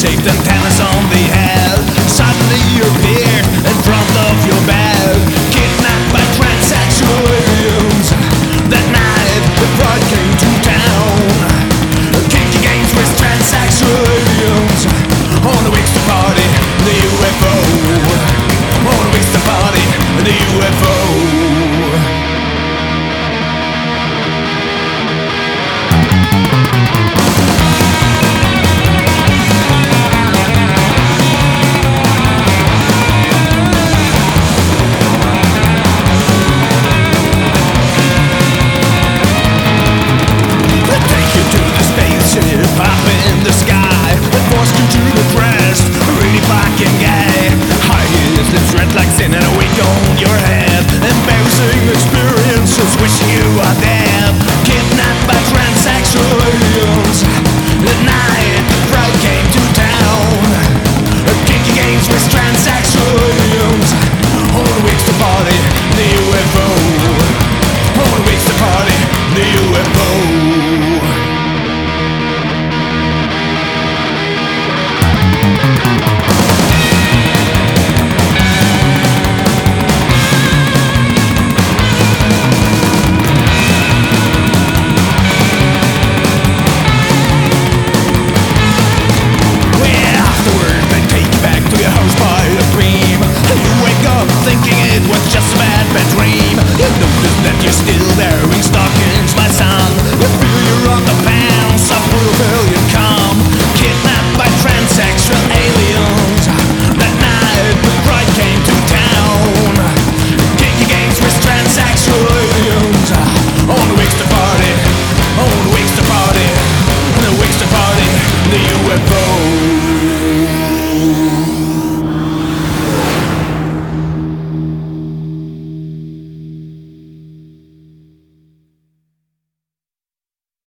shaped antennas on the head. Suddenly you appear in front of your bed, kidnapped by transsexual aliens. That night the pride came to town, kinky games with transsexual aliens. On the weeks to party, the UFO. On the weeks to party, the UFO. Up in the sky, it forced you to the breast, really fucking gay. High heels, lips red like sin and a wig on your head. Embarrassing experiences, wishing you are dead. Kidnapped by transsexual aliens. At night, the pride came to town, kinky games with transsexual aliens. All the weeks to party, the UFO. All the weeks to party, the UFO. Thinking it was just a bad dream. You notice that you're still wearing stockings, my son.